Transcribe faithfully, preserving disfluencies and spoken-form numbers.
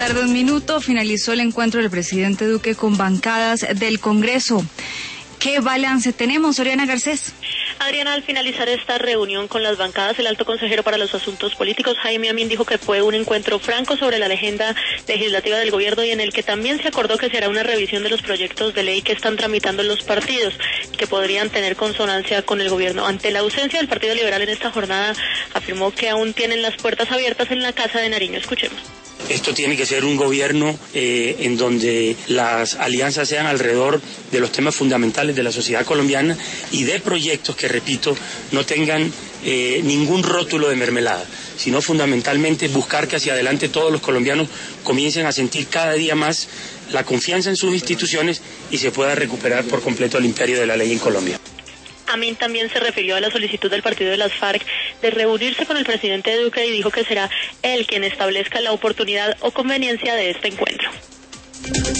Tarde un minuto, finalizó el encuentro del presidente Duque con bancadas del Congreso. ¿Qué balance tenemos, Oriana Garcés? Adriana, al finalizar esta reunión con las bancadas, el alto consejero para los asuntos políticos, Jaime Amín, dijo que fue un encuentro franco sobre la agenda legislativa del gobierno y en el que también se acordó que se hará una revisión de los proyectos de ley que están tramitando los partidos y que podrían tener consonancia con el gobierno. Ante la ausencia del Partido Liberal en esta jornada, afirmó que aún tienen las puertas abiertas en la Casa de Nariño. Escuchemos. Esto tiene que ser un gobierno eh, en donde las alianzas sean alrededor de los temas fundamentales de la sociedad colombiana y de proyectos que, repito, no tengan eh, ningún rótulo de mermelada, sino fundamentalmente buscar que hacia adelante todos los colombianos comiencen a sentir cada día más la confianza en sus instituciones y se pueda recuperar por completo el imperio de la ley en Colombia. Amín también se refirió a la solicitud del partido de las FARC de reunirse con el presidente Duque y dijo que será él quien establezca la oportunidad o conveniencia de este encuentro.